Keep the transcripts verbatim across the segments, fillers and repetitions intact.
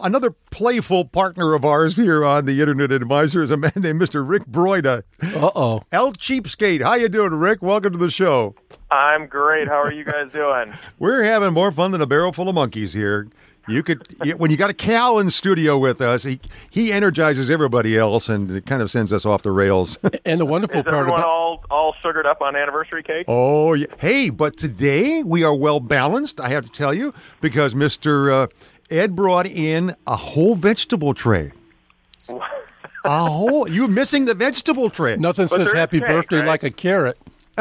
another playful partner of ours here on the Internet Advisor is a man named Mister Rick Broida. Uh-oh. El Cheapskate. How you doing, Rick? Welcome to the show. I'm great. How are you guys doing? We're having more fun than a barrel full of monkeys here. You could you, when you got a Cal in studio with us, he he energizes everybody else, and it kind of sends us off the rails. And the wonderful Is part everyone about all all sugared up on anniversary cake? Oh, yeah. Hey, but today we are well balanced, I have to tell you, because Mister Uh, Ed brought in a whole vegetable tray. A whole, you're missing the vegetable tray. nothing But says there's happy cake, birthday right? like a carrot.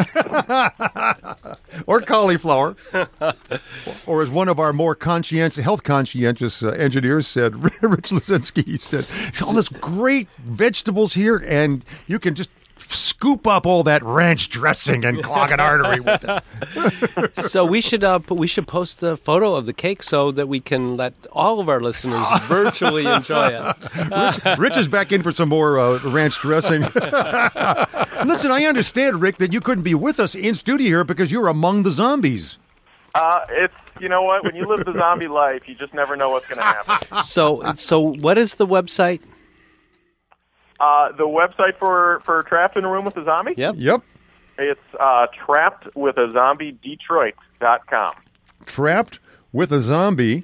Or cauliflower. Or as one of our more conscientious, health conscientious uh, engineers said, Rich Luzinski, he said, all this great vegetables here, and you can just scoop up all that ranch dressing and clog an artery with it. So we should uh, we should post the photo of the cake so that we can let all of our listeners virtually enjoy it. Rich, Rich is back in for some more uh, ranch dressing. Listen, I understand, Rick, that you couldn't be with us in studio here because you're among the zombies. Uh, it's you know what? When you live the zombie life, you just never know what's going to happen. So so what is the website? Uh, the website for, for Trapped in a Room with a Zombie? Yep. Yep. It's uh, trapped with a zombie detroit dot com. Trapped with a zombie.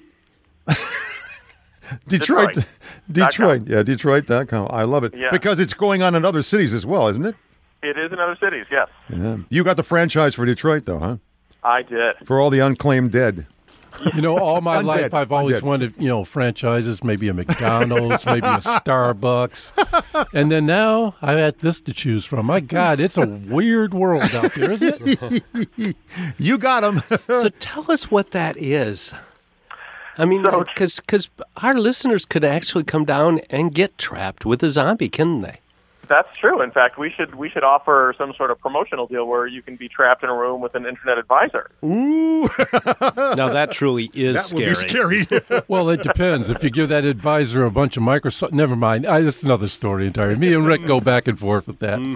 Detroit. Detroit. Detroit. Yeah, Detroit dot com. I love it. Yeah. Because it's going on in other cities as well, isn't it? It is in other cities, yes. Yeah. You got the franchise for Detroit, though, huh? I did. For all the unclaimed dead. You know, all my Undead. life I've always Undead. wanted, you know, franchises, maybe a McDonald's, maybe a Starbucks. And then now I have this to choose from. My God, it's a weird world out there, isn't it? You got them. So tell us what that is. I mean, So- because because our listeners could actually come down and get trapped with a zombie, couldn't they? That's true. In fact, we should we should offer some sort of promotional deal where you can be trapped in a room with an internet advisor. Ooh. Now that truly is That scary. would be scary. Well, it depends. If you give that advisor a bunch of Microsoft, never mind. I, that's another story entirely. Me and Rick go back and forth with that.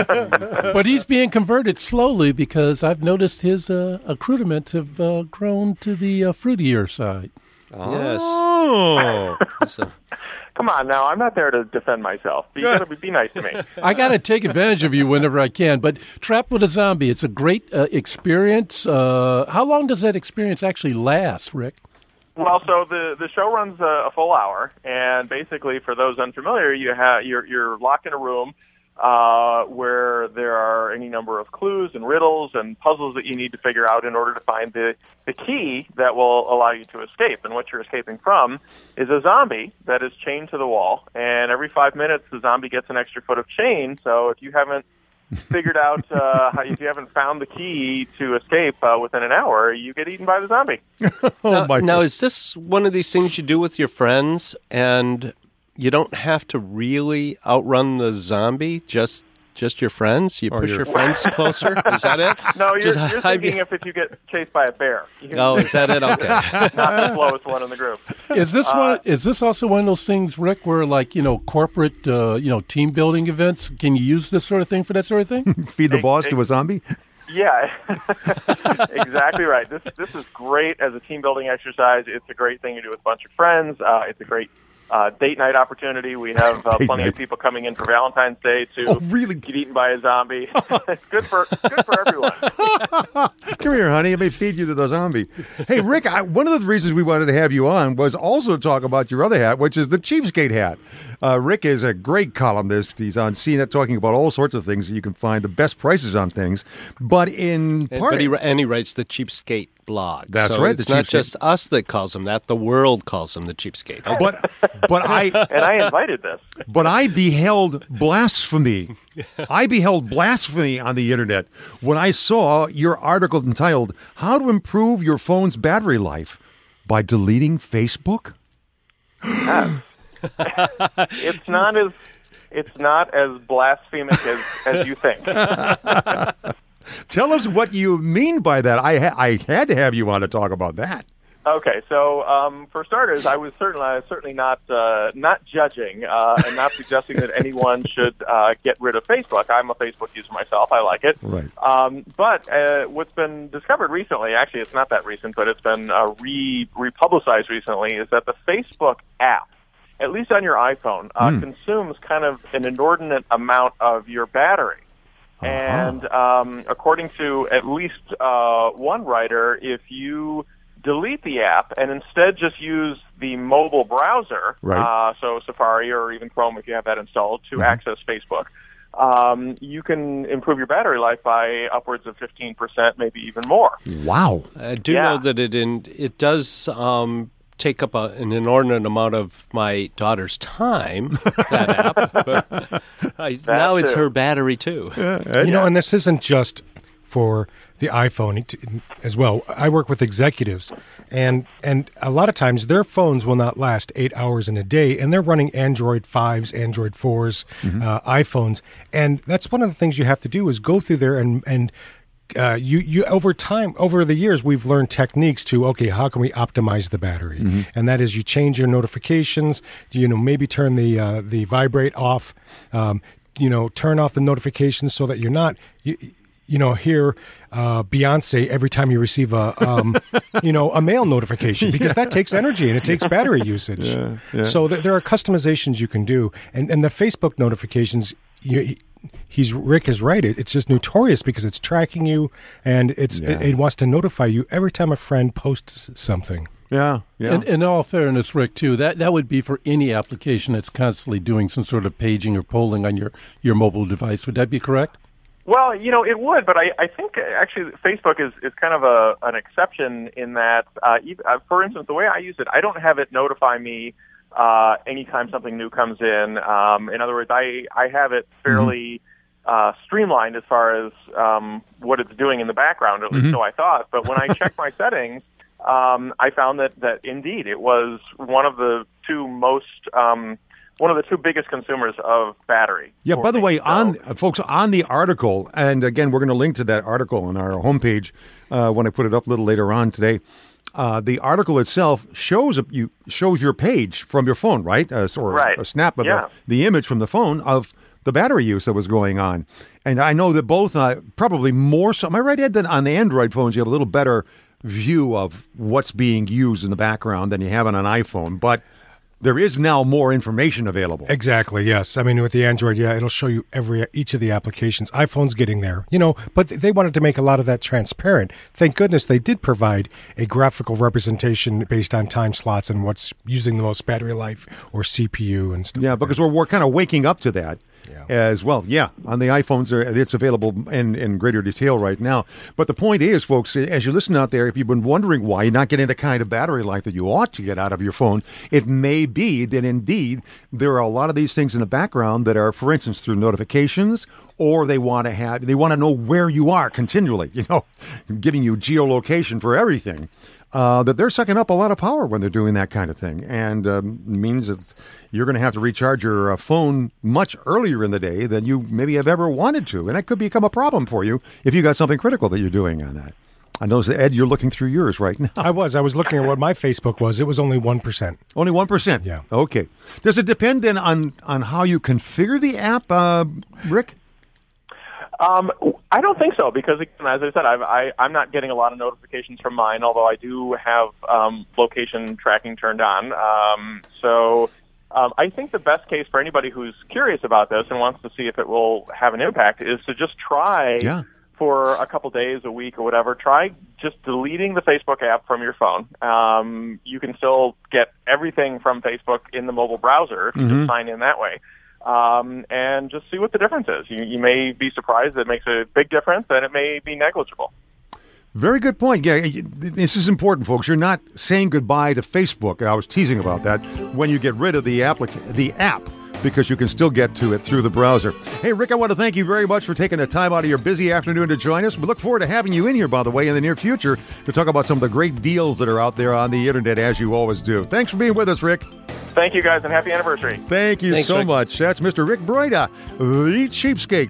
But he's being converted slowly because I've noticed his uh, accoutrements have uh, grown to the uh, fruitier side. Yes. Oh. So, Come on, now I'm not there to defend myself. You gotta be, be nice to me. I got to take advantage of you whenever I can. But Trapped with a Zombie, it's a great uh, experience. Uh, how long does that experience actually last, Rick? Well, so the the show runs a, a full hour, and basically, for those unfamiliar, you have you're you're locked in a room uh, where there are any number of clues and riddles and puzzles that you need to figure out in order to find the the key that will allow you to escape. And what you're escaping from is a zombie that is chained to the wall, and every five minutes, the zombie gets an extra foot of chain. So if you haven't figured out, uh, how, if you haven't found the key to escape uh, within an hour, you get eaten by the zombie. Oh, now, my now, God. is this one of these things you do with your friends, and you don't have to really outrun the zombie? Just just your friends? You Or push your- your friends closer? Is that it? No, you're, Just you're hide thinking be- if, if you get chased by a bear. You, Oh, is that it? Okay. not the slowest one in the group. Is this one? Is this also one of those things, Rick, where like you know corporate, uh, you know, team building events? Can you use this sort of thing for that sort of thing? Feed the boss to a zombie? Yeah, exactly right. This this is great as a team building exercise. It's a great thing to do with a bunch of friends. Uh, it's a great uh, date night opportunity. We have uh, Date plenty night. of people coming in for Valentine's Day to Oh, really? get eaten by a zombie. It's good for good for everyone. Come here, honey. I may feed you to the zombie. Hey, Rick, I, one of the reasons we wanted to have you on was also to talk about your other hat, which is the Cheapskate hat. Uh, Rick is a great columnist. He's on C net talking about all sorts of things that you can find the best prices on things. But in And, part, but he, and he writes the Cheapskate blog. That's so right, the It's not Cheapskate. just us that calls him that. The world calls him the Cheapskate. but but I And I invited this. but I beheld blasphemy. I beheld blasphemy on the internet when I saw your article entitled "How to Improve Your Phone's Battery Life by Deleting Facebook." It's not as it's not as blasphemic as, as you think. Tell us what you mean by that. I ha- I had to have you on to talk about that. Okay, so um, for starters, I was certainly I was certainly not uh, not judging uh, and not suggesting that anyone should uh, get rid of Facebook. I'm a Facebook user myself; I like it. Right. Um, but uh, what's been discovered recently, actually, it's not that recent, but it's been uh, re republicized recently, is that the Facebook app, at least on your iPhone, uh, mm. consumes kind of an inordinate amount of your battery. Uh-huh. And um, according to at least uh, one writer, if you delete the app and instead just use the mobile browser, right. uh, so Safari or even Chrome if you have that installed, to mm-hmm. access Facebook, um, you can improve your battery life by upwards of fifteen percent, maybe even more. Wow. I do yeah. know that it in, it does um, take up a, an inordinate amount of my daughter's time, that app, but I, now it's her battery too. Yeah, you know, and this isn't just for the iPhone as well. I work with executives, and and a lot of times their phones will not last eight hours in a day, and they're running Android fives, Android fours, mm-hmm. uh, iPhones, and that's one of the things you have to do is go through there and and uh, you you over time over the years we've learned techniques to okay, how can we optimize the battery, mm-hmm. and that is you change your notifications, you know maybe turn the uh, the vibrate off, um, you know turn off the notifications so that you're not you, you know, hear uh, Beyonce every time you receive a, um, you know, a mail notification, because yeah. that takes energy and it takes battery usage. Yeah, yeah. So th- there are customizations you can do, and and the Facebook notifications, you, he's Rick is right. It, it's just notorious because it's tracking you, and it's yeah. it, it wants to notify you every time a friend posts something. Yeah, yeah. And in all fairness, Rick, too, that, that would be for any application that's constantly doing some sort of paging or polling on your, your mobile device. Would that be correct? Well, you know, it would, but I, I think actually Facebook is, is kind of a an exception in that, uh, even, uh, for instance, the way I use it, I don't have it notify me uh, anytime something new comes in. Um, in other words, I, I have it fairly uh, streamlined as far as um, what it's doing in the background, at least mm-hmm. so I thought. But when I checked my settings, um, I found that, that indeed it was one of the two most... Um, one of the two biggest consumers of battery. Yeah, by the me. way, so, on uh, folks, on the article, and again, we're going to link to that article on our homepage uh, when I put it up a little later on today. Uh, the article itself shows you shows your page from your phone, right? Uh, or right. a snap of yeah. the, the image from the phone of the battery use that was going on. And I know that both, uh, probably more so, am I right, Ed, that on the Android phones you have a little better view of what's being used in the background than you have on an iPhone, but there is now more information available. Exactly, yes. I mean, with the Android, yeah, it'll show you every each of the applications. iPhone's getting there, you know, but they wanted to make a lot of that transparent. Thank goodness they did provide a graphical representation based on time slots and what's using the most battery life or C P U and stuff. Yeah, like because that. we're, we're kind of waking up to that. Yeah. As well. Yeah, on the iPhones, it's available in, in greater detail right now. But the point is, folks, as you listen out there, if you've been wondering why you're not getting the kind of battery life that you ought to get out of your phone, it may be that indeed there are a lot of these things in the background that are, for instance, through notifications, or they want to have, they want to know where you are continually, you know, giving you geolocation for everything. Uh, that they're sucking up a lot of power when they're doing that kind of thing, and um, means that you're going to have to recharge your uh, phone much earlier in the day than you maybe have ever wanted to, and that could become a problem for you if you got something critical that you're doing on that. I know, Ed, you're looking through yours right now. I was. I was looking at what my Facebook was. It was only one percent. Only one percent? Yeah. Okay. Does it depend then on, on how you configure the app, uh, Rick? Um, I don't think so, because, again, as I said, I've, I, I'm not getting a lot of notifications from mine, although I do have um, location tracking turned on. Um, so um, I think the best case for anybody who's curious about this and wants to see if it will have an impact is to just try yeah. for a couple days, a week, or whatever. Try just deleting the Facebook app from your phone. Um, you can still get everything from Facebook in the mobile browser if you mm-hmm. just sign in that way. Um, and just see what the difference is. You, you may be surprised that it makes a big difference, and it may be negligible. Very good point. Yeah, this is important, folks. You're not saying goodbye to Facebook. I was teasing about that when you get rid of the applica- the app, because you can still get to it through the browser. Hey, Rick, I want to thank you very much for taking the time out of your busy afternoon to join us. We look forward to having you in here, by the way, in the near future to talk about some of the great deals that are out there on the Internet, as you always do. Thanks for being with us, Rick. Thank you, guys, and happy anniversary. Thank you Thanks, so Rick. much. That's Mister Rick Broida, the Cheapskate.